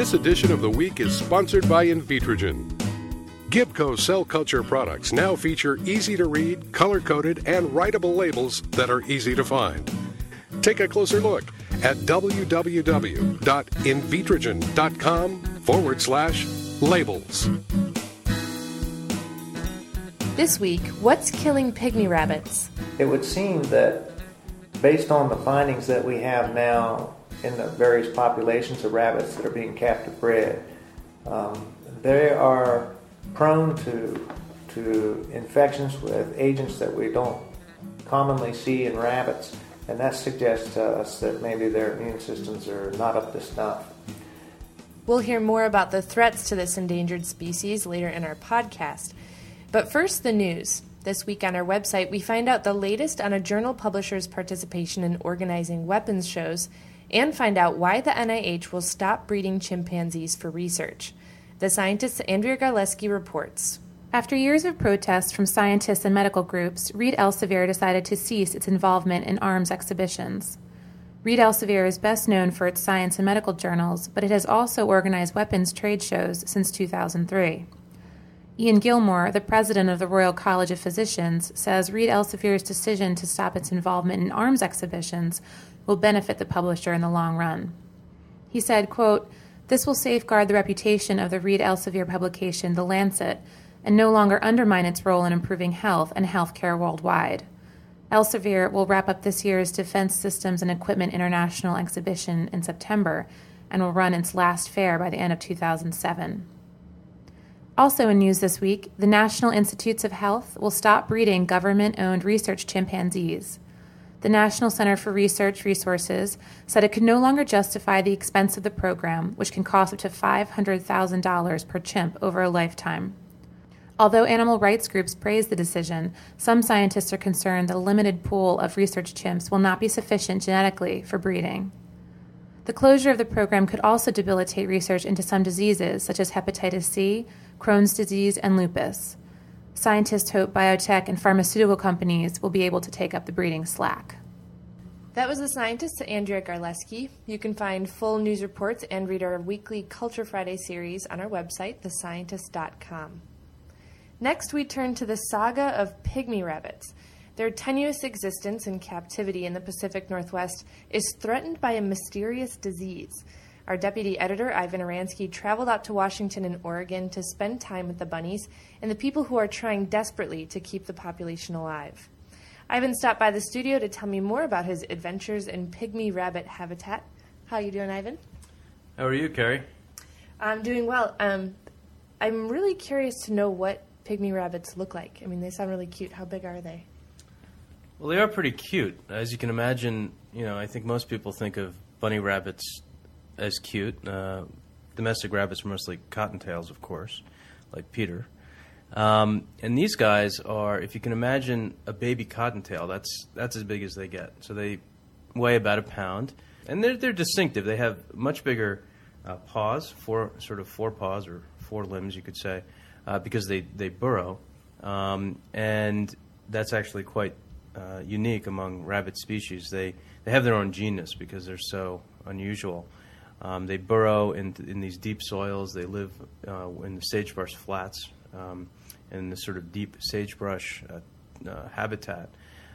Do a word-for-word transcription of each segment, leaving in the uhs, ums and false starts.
This edition of The Week is sponsored by Invitrogen. Gibco cell culture products now feature easy-to-read, color-coded, and writable labels that are easy to find. Take a closer look at www.invitrogen.com forward slash labels. This week, what's killing pygmy rabbits? It would seem that based on the findings that we have now in the various populations of rabbits that are being captive bred, um, they are prone to to infections with agents that we don't commonly see in rabbits, and that suggests to us that maybe their immune systems are not up to snuff. We'll hear more about the threats to this endangered species later in our podcast. But first, the news. This week on our website, we find out the latest on a journal publisher's participation in organizing weapons shows and find out why the N I H will stop breeding chimpanzees for research. The scientist Andrea Garleski reports. After years of protests from scientists and medical groups, Reed Elsevier decided to cease its involvement in arms exhibitions. Reed Elsevier is best known for its science and medical journals, but it has also organized weapons trade shows since two thousand three. Ian Gilmore, the president of the Royal College of Physicians, says Reed Elsevier's decision to stop its involvement in arms exhibitions will benefit the publisher in the long run. He said, quote, "This will safeguard the reputation of the Reed Elsevier publication, The Lancet, and no longer undermine its role in improving health and healthcare worldwide. Elsevier will wrap up this year's Defense Systems and Equipment International exhibition in September and will run its last fair by the end of two thousand seven. Also in news this week, the National Institutes of Health will stop breeding government-owned research chimpanzees. The National Center for Research Resources said it could no longer justify the expense of the program, which can cost up to five hundred thousand dollars per chimp over a lifetime. Although animal rights groups praise the decision, some scientists are concerned that a limited pool of research chimps will not be sufficient genetically for breeding. The closure of the program could also debilitate research into some diseases, such as hepatitis C, Crohn's disease, and lupus. Scientists hope biotech and pharmaceutical companies will be able to take up the breeding slack. That was the scientist Andrea Garleski. You can find full news reports and read our weekly Culture Friday series on our website, the scientist dot com. Next, we turn to the saga of pygmy rabbits. Their tenuous existence in captivity in the Pacific Northwest is threatened by a mysterious disease. Our deputy editor, Ivan Aransky, traveled out to Washington and Oregon to spend time with the bunnies and the people who are trying desperately to keep the population alive. Ivan stopped by the studio to tell me more about his adventures in pygmy rabbit habitat. How are you doing, Ivan? How are you, Carrie? I'm doing well. Um, I'm really curious to know what pygmy rabbits look like. I mean, they sound really cute. How big are they? Well, they are pretty cute. As you can imagine, you know, I think most people think of bunny rabbits as cute. Uh, domestic rabbits are mostly cottontails, of course, like Peter. Um, and these guys are, if you can imagine a baby cottontail, that's that's as big as they get. So they weigh about a pound, and they're they're distinctive. They have much bigger uh, paws, four sort of four paws or four limbs, you could say, uh, because they they burrow, um, and that's actually quite uh, unique among rabbit species. They they have their own genus because they're so unusual. Um, they burrow in in these deep soils. They live uh, in the sagebrush flats. Um, in this sort of deep sagebrush uh, uh, habitat.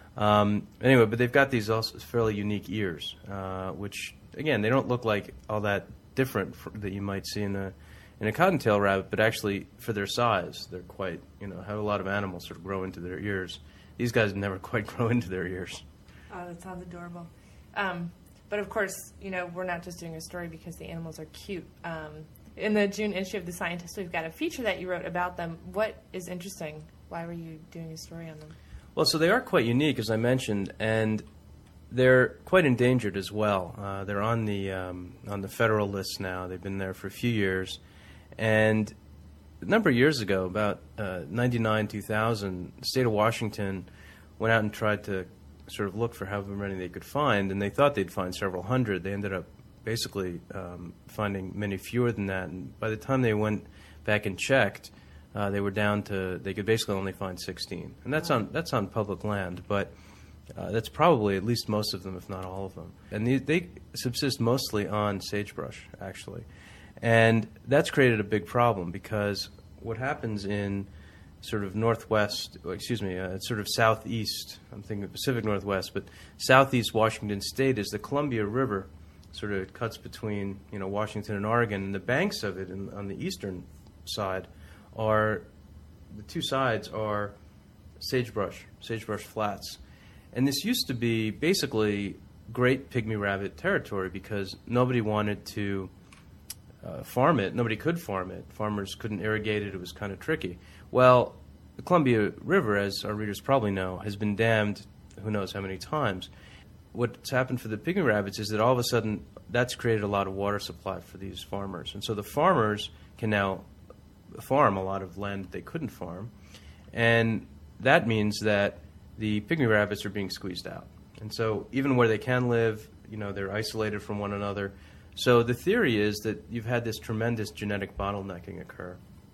Um, anyway, but they've got these also fairly unique ears, uh, which, again, they don't look like all that different for, that you might see in a in a cottontail rabbit, but actually, for their size, they're quite, you know, have a lot of animals sort of grow into their ears. These guys never quite grow into their ears. Oh, that sounds adorable. Um, but, of course, you know, we're not just doing a story because the animals are cute. Um, In the June issue of The Scientist, we've got a feature that you wrote about them. What is interesting? Why were you doing a story on them? Well, so they are quite unique, as I mentioned, and they're quite endangered as well. Uh, they're on the um, on the federal list now. They've been there for a few years. And a number of years ago, about uh, ninety-nine, two thousand, the state of Washington went out and tried to sort of look for however many they could find, and they thought they'd find several hundred. They ended up basically um, finding many fewer than that. And by the time they went back and checked, uh, they were down to, they could basically only find sixteen. And that's on that's on public land, but uh, that's probably at least most of them, if not all of them. And they, they subsist mostly on sagebrush, actually. And that's created a big problem because what happens in sort of northwest, oh, excuse me, uh, sort of southeast, I'm thinking of Pacific Northwest, but southeast Washington State is the Columbia River sort of cuts between, you know, Washington and Oregon, and the banks of it in, on the eastern side are, the two sides are sagebrush, sagebrush flats. And this used to be basically great pygmy rabbit territory because nobody wanted to uh, farm it. Nobody could farm it. Farmers couldn't irrigate it. It was kind of tricky. Well, the Columbia River, as our readers probably know, has been dammed who knows how many times. What's happened for the pygmy rabbits is that all of a sudden that's created a lot of water supply for these farmers. And so the farmers can now farm a lot of land that they couldn't farm. And that means that the pygmy rabbits are being squeezed out. And so even where they can live, you know, they're isolated from one another. So the theory is that you've had this tremendous genetic bottlenecking occur.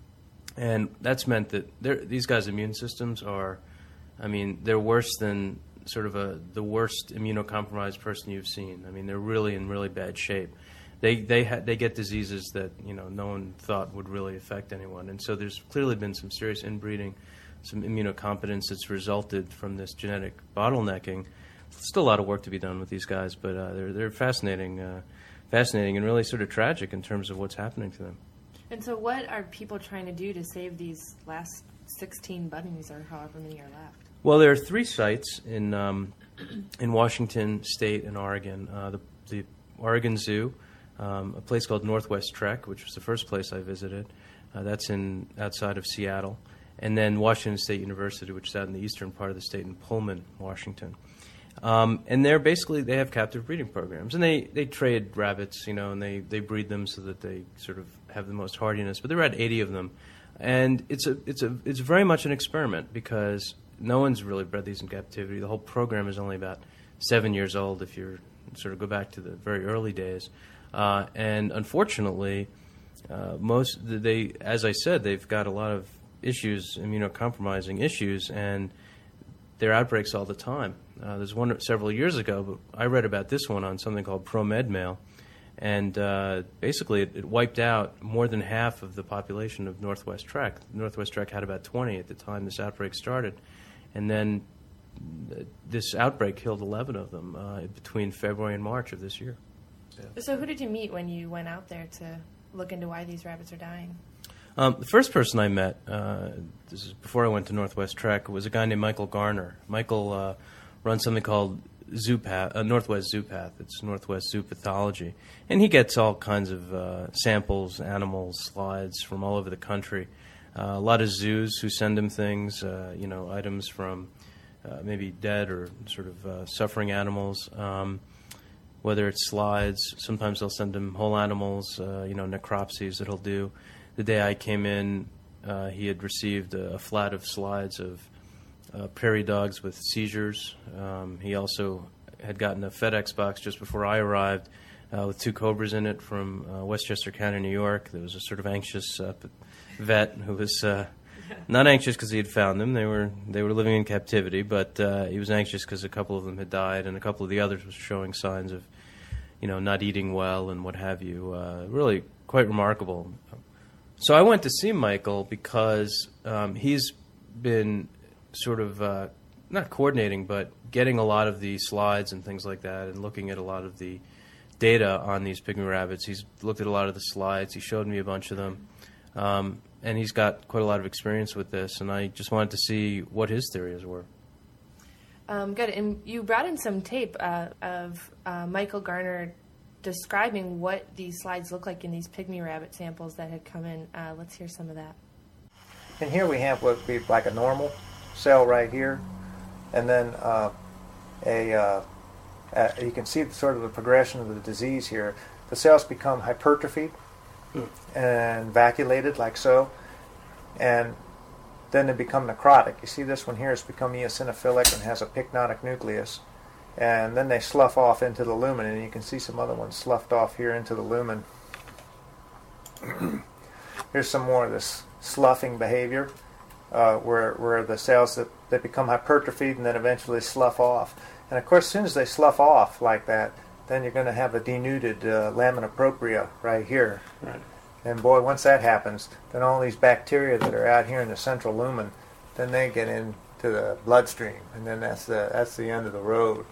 And that's meant that these guys' immune systems are, I mean, they're worse than sort of a the worst immunocompromised person you've seen. I mean, they're really in really bad shape. They they ha- they get diseases that, you know, no one thought would really affect anyone. And so there's clearly been some serious inbreeding, some immunocompetence that's resulted from this genetic bottlenecking. Still a lot of work to be done with these guys, but uh, they're they're fascinating, uh, fascinating and really sort of tragic in terms of what's happening to them. And so what are people trying to do to save these last sixteen bunnies or however many are left? Well, there are three sites in um, in Washington State and Oregon. Uh, the, the Oregon Zoo, um, a place called Northwest Trek, which was the first place I visited. Uh, that's in outside of Seattle. And then Washington State University, which is out in the eastern part of the state in Pullman, Washington. Um, and they're basically, they have captive breeding programs. And they, they trade rabbits, you know, and they, they breed them so that they sort of have the most hardiness. But there are about eighty of them. And it's a it's a it's very much an experiment because no one's really bred these in captivity. The whole program is only about seven years old if you sort of go back to the very early days. Uh, and unfortunately, uh, most they, as I said, they've got a lot of issues, immunocompromising issues, and there are outbreaks all the time. Uh, there's one several years ago, but I read about this one on something called ProMedMail, and uh, basically it, it wiped out more than half of the population of Northwest Trek. Northwest Trek had about twenty at the time this outbreak started, and then th- this outbreak killed eleven of them uh, between February and March of this year. Yeah. So who did you meet when you went out there to look into why these rabbits are dying? Um, the first person I met, uh, this is before I went to Northwest Trek, was a guy named Michael Garner. Michael uh, runs something called Zoopath, uh, Northwest Zoopath. It's Northwest Zoo Pathology. And he gets all kinds of uh, samples, animals, slides from all over the country. Uh, a lot of zoos who send him things, uh, you know, items from uh, maybe dead or sort of uh, suffering animals. Um, whether it's slides, sometimes they'll send him whole animals, uh, you know, necropsies that he'll do. The day I came in, uh, he had received a, a flat of slides of uh, prairie dogs with seizures. Um, he also had gotten a FedEx box just before I arrived uh, with two cobras in it from uh, Westchester County, New York. There was a sort of anxious uh, vet who was uh, not anxious because he had found them. They were they were living in captivity, but uh, he was anxious because a couple of them had died, and a couple of the others were showing signs of, you know, not eating well and what have you. Uh, really quite remarkable. So I went to see Michael because um, he's been sort of uh, not coordinating, but getting a lot of the slides and things like that and looking at a lot of the data on these pygmy rabbits. He's looked at a lot of the slides. He showed me a bunch of them. Um, and he's got quite a lot of experience with this, and I just wanted to see what his theories were. Um, good. And you brought in some tape uh, of uh, Michael Garner describing what these slides look like in these pygmy rabbit samples that had come in. Uh, let's hear some of that. And here we have what would be like a normal cell right here, and then uh, a uh, uh, you can see sort of the progression of the disease here. The cells become hypertrophied mm. and vacuolated like so, and then they become necrotic. You see this one here has become eosinophilic and has a pycnotic nucleus. And then they slough off into the lumen, and you can see some other ones sloughed off here into the lumen. Here's some more of this sloughing behavior, uh, where where the cells that, that become hypertrophied and then eventually slough off. And of course, as soon as they slough off like that, then you're going to have a denuded uh, lamina propria right here. Right. And boy, once that happens, then all these bacteria that are out here in the central lumen, then they get into the bloodstream, and then that's the that's the end of the road.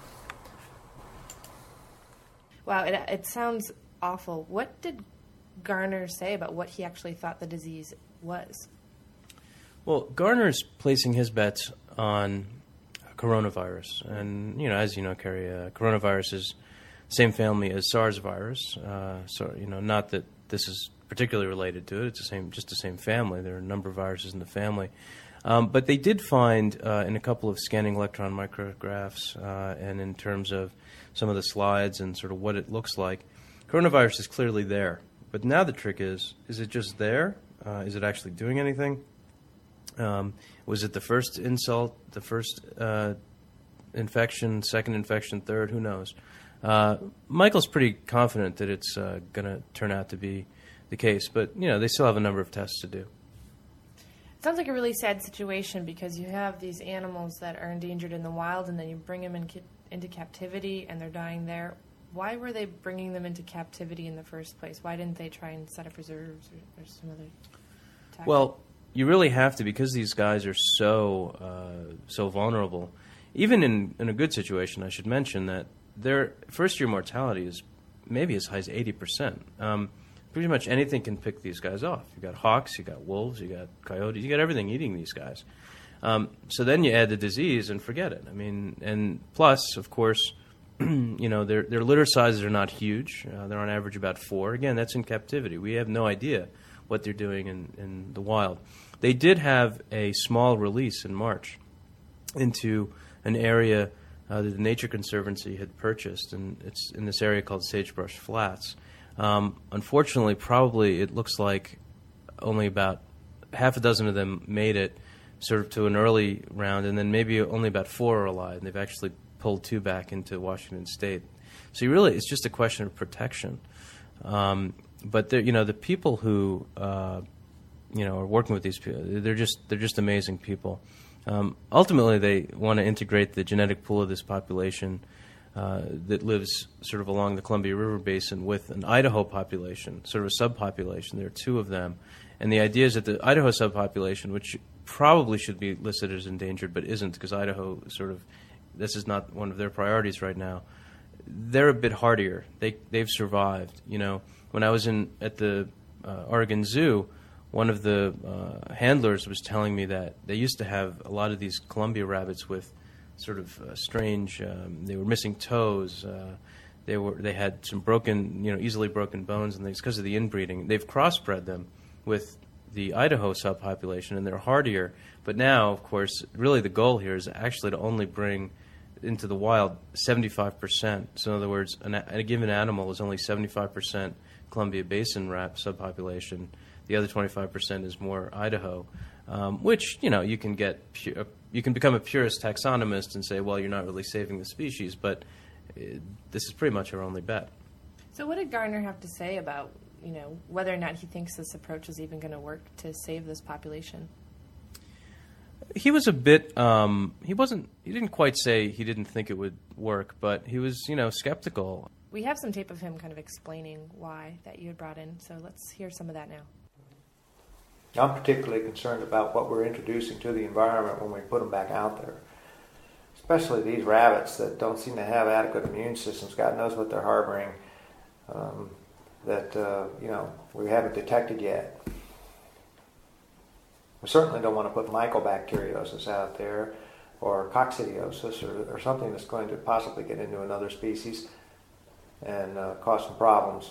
Wow, it, it sounds awful. What did Garner say about what he actually thought the disease was? Well, Garner's placing his bets on coronavirus. And, you know, as you know, Carrie, uh, coronavirus is the same family as SARS virus. Uh, so, you know, not that this is particularly related to it. It's the same, just the same family. There are a number of viruses in the family. Um, but they did find uh, in a couple of scanning electron micrographs uh, and in terms of some of the slides and sort of what it looks like, coronavirus is clearly there. But now the trick is, is it just there? Uh, is it actually doing anything? Um, was it the first insult, the first uh, infection, second infection, third? Who knows? Uh, Michael's pretty confident that it's uh, going to turn out to be the case, but you know they still have a number of tests to do. It sounds like a really sad situation because you have these animals that are endangered in the wild, and then you bring them in ca- into captivity, and they're dying there. Why were they bringing them into captivity in the first place? Why didn't they try and set up reserves or, or some other tactic? Well, you really have to, because these guys are so uh, so vulnerable. Even in, in a good situation, I should mention that their first-year mortality is maybe as high as eighty percent. Um, pretty much anything can pick these guys off. You got hawks, you got wolves, you got coyotes, you got everything eating these guys. Um, so then you add the disease and forget it. I mean, and plus, of course, you know, their their litter sizes are not huge. Uh, they're on average about four. Again, that's in captivity. We have no idea what they're doing in, in the wild. They did have a small release in March into an area uh, that the Nature Conservancy had purchased, and it's in this area called Sagebrush Flats. Um, unfortunately, probably it looks like only about half a dozen of them made it sort of to an early round, and then maybe only about four are alive, and they've actually pulled two back into Washington State. So you really, it's just a question of protection. Um, but you know, the people who uh, you know are working with these people, they're just they're just amazing people. Um, ultimately, they want to integrate the genetic pool of this population uh, that lives sort of along the Columbia River Basin with an Idaho population, sort of a subpopulation. There are two of them, and the idea is that the Idaho subpopulation, which probably should be listed as endangered but isn't because Idaho sort of this is not one of their priorities right now. They're a bit hardier. They they've survived. You know, when I was in at the uh, Oregon Zoo, one of the uh, handlers was telling me that they used to have a lot of these Columbia rabbits with sort of uh, strange. Um, they were missing toes. Uh, they were they had some broken, you know, easily broken bones, and it's because of the inbreeding. They've crossbred them with the Idaho subpopulation, and they're hardier. But now, of course, really the goal here is actually to only bring into the wild seventy-five percent. So in other words, an, a given animal is only seventy-five percent Columbia Basin rat subpopulation. The other twenty-five percent is more Idaho, um, which, you know, you can get pu- you can become a purist taxonomist and say, well, you're not really saving the species, but it, this is pretty much our only bet. So what did Garner have to say about, you know, whether or not he thinks this approach is even going to work to save this population? He was a bit, um, he wasn't, he didn't quite say he didn't think it would work, but he was, you know, skeptical. We have some tape of him kind of explaining why that you had brought in, so let's hear some of that now. I'm particularly concerned about what we're introducing to the environment when we put them back out there. Especially these rabbits that don't seem to have adequate immune systems. God knows what they're harboring um, that, uh, you know, we haven't detected yet. We certainly don't want to put mycobacteriosis out there or coccidiosis or, or something that's going to possibly get into another species and uh, cause some problems.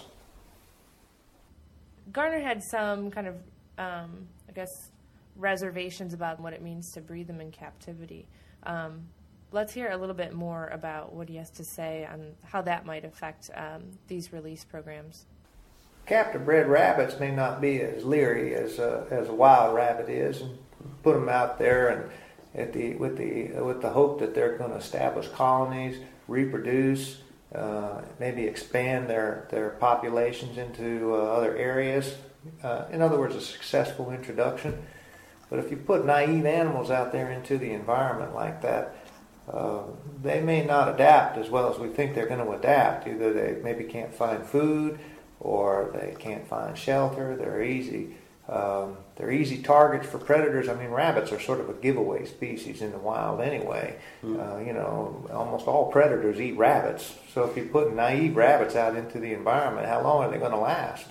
Garner had some kind of, um, I guess, reservations about what it means to breed them in captivity. Um, let's hear a little bit more about what he has to say on how that might affect um, these release programs. Captive bred rabbits may not be as leery as a, as a wild rabbit is, and put them out there and at the with the with the hope that they're going to establish colonies, reproduce, uh, maybe expand their their populations into uh, other areas. Uh, in other words, a successful introduction. But if you put naive animals out there into the environment like that, uh, they may not adapt as well as we think they're going to adapt. Either they maybe can't find food. or they can't find shelter. They're easy. Um, they're easy targets for predators. I mean, rabbits are sort of a giveaway species in the wild anyway. Mm. Uh, you know, almost all predators eat rabbits. So if you put naive rabbits out into the environment, how long are they going to last?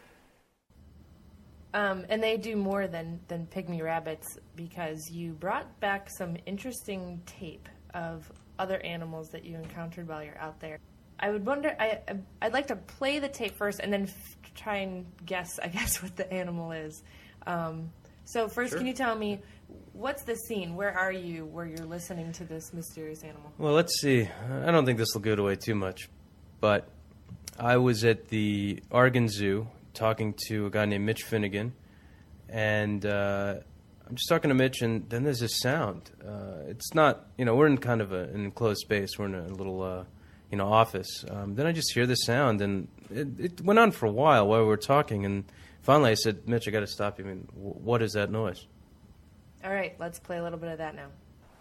Um, and they do more than, than pygmy rabbits, because you brought back some interesting tape of other animals that you encountered while you're out there. I would wonder, I, I'd like to play the tape first and then f- try and guess, I guess, what the animal is. Um, so first, sure. Can you tell me, what's the scene? Where are you where you're listening to this mysterious animal? Well, let's see. I don't think this will give it away too much, but I was at the Oregon Zoo talking to a guy named Mitch Finnegan, and uh, I'm just talking to Mitch, and then there's this sound. Uh, it's not, you know, we're in kind of a, an enclosed space. We're in a little... Uh, you know, office. Um, then I just hear the sound, and it, it went on for a while while we were talking, and finally I said, Mitch, I got to stop you. I mean, w- what is that noise? All right, let's play a little bit of that now.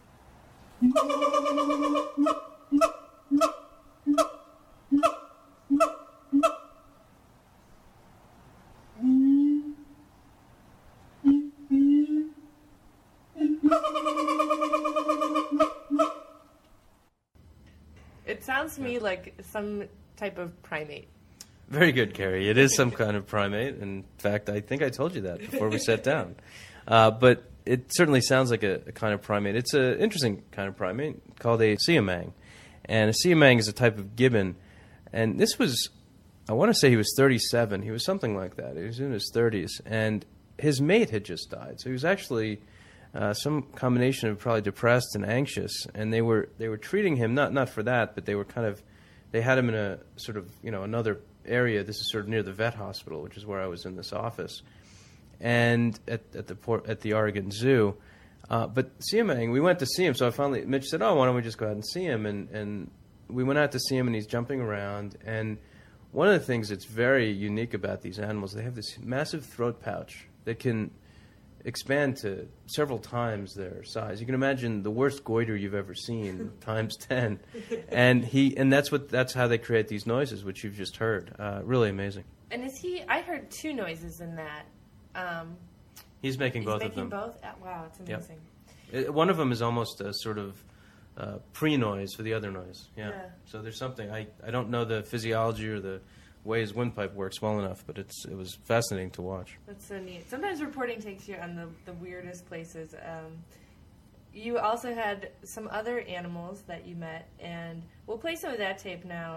It sounds to me like some type of primate. Very good, Carrie. It is some kind of primate. In fact, I think I told you that before we sat down. Uh, but it certainly sounds like a, a kind of primate. It's an interesting kind of primate called a siamang. And a siamang is a type of gibbon. And this was, I want to say he was thirty-seven. He was something like that. He was in his thirties. And his mate had just died. So he was actually... Uh, some combination of probably depressed and anxious, and they were they were treating him not not for that, but they were kind of they had him in a sort of you know another area. This is sort of near the vet hospital, which is where I was in this office, and at at the port, at the Oregon Zoo. Uh, but siamang, we went to see him. So I finally Mitch said, "Oh, why don't we just go out and see him?" And and we went out to see him, and he's jumping around. And one of the things that's very unique about these animals, they have this massive throat pouch that can expand to several times their size. You can imagine the worst goiter you've ever seen times ten, and he and that's what that's how they create these noises, which you've just heard. Uh, really amazing. And is he? I heard two noises in that. Um, he's making he's both making of them. Both. Uh, wow, it's amazing. Yep. It, one of them is almost a sort of uh, pre-noise for the other noise. Yeah. yeah. So there's something I I don't know the physiology or the way his windpipe works well enough, but it's it was fascinating to watch. That's so neat. Sometimes reporting takes you on the, the weirdest places. Um, you also had some other animals that you met, and we'll play some of that tape now.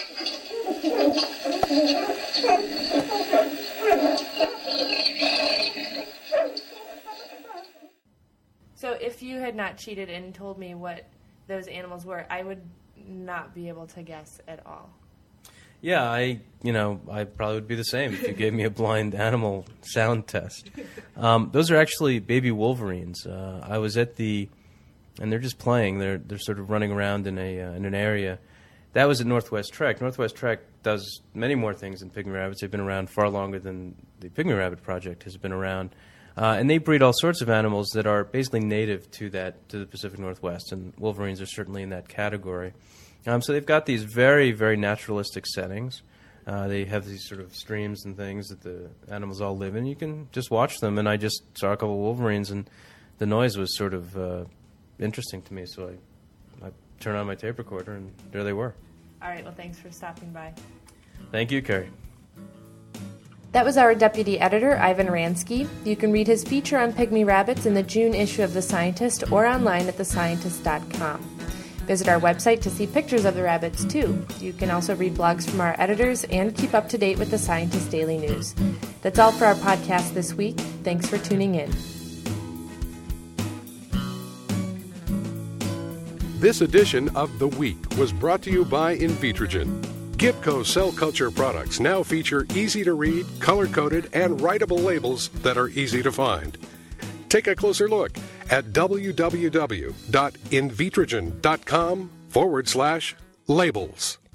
So if you had not cheated and told me what those animals were, I would not be able to guess at all. Yeah, I, you know, I probably would be the same if you gave me a blind animal sound test. Um, those are actually baby wolverines. Uh, I was at the, and they're just playing. They're they're sort of running around in a uh, in an area. That was at Northwest Trek. Northwest Trek does many more things than pygmy rabbits. They've been around far longer than the Pygmy Rabbit Project has been around, uh, and they breed all sorts of animals that are basically native to that to the Pacific Northwest. And wolverines are certainly in that category. Um, so they've got these very, very naturalistic settings. Uh, they have these sort of streams and things that the animals all live in. You can just watch them, and I just saw a couple of wolverines, and the noise was sort of uh, interesting to me. So I, I turned on my tape recorder, and there they were. All right, well, thanks for stopping by. Thank you, Carrie. That was our deputy editor, Ivan Ransky. You can read his feature on pygmy rabbits in the June issue of The Scientist or online at the scientist dot com. Visit our website to see pictures of the rabbits, too. You can also read blogs from our editors and keep up to date with the Scientist Daily News. That's all for our podcast this week. Thanks for tuning in. This edition of The Week was brought to you by Invitrogen. Gibco cell culture products now feature easy-to-read, color-coded, and writable labels that are easy to find. Take a closer look at www.invitrogen.com forward slash labels.